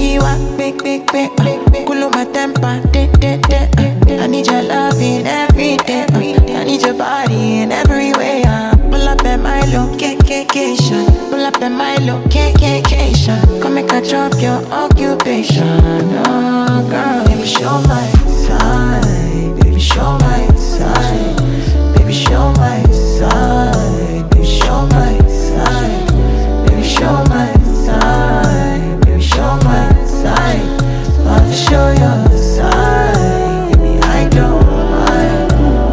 Giwa, big, cool my temper, I need your loving every day. I need your body in every way. Pull up at my location. Pull up at my location. Come make I drop your occupation. Oh girl, baby show my side. Baby show my side. Baby show my side. Baby show my side. Baby show my side. Baby show my side. I'll show your side. Baby I don't mind.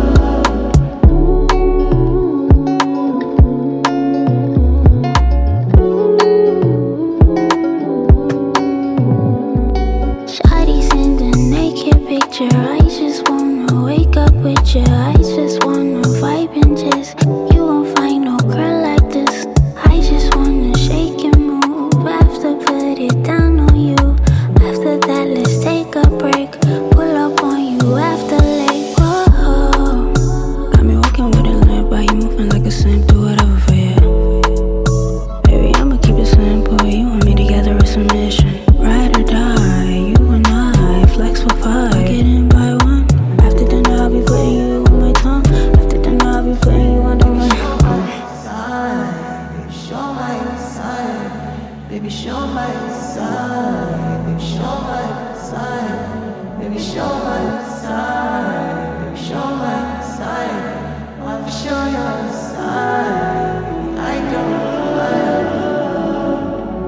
Shawty send a naked picture. I just wanna wake up with you. I just wanna vibe and just. You won't find no girl like this. I just wanna shake and move. After put it down on you. After that, let's take a break. Pull up on you after late. Whoa. Got me walking with a limp, but you moving like a simp. Do whatever for you. Baby, I'ma keep it simple. You want me together with some mission. Ride or die, you and I, flex for five. Get in by one. After dinner, I'll be putting you on my tongue. After dinner, I'll be putting you under my Side, baby, show my side. Baby, show my side. Baby, show my side. Baby, show my side. Baby, show my side. I'll show your side.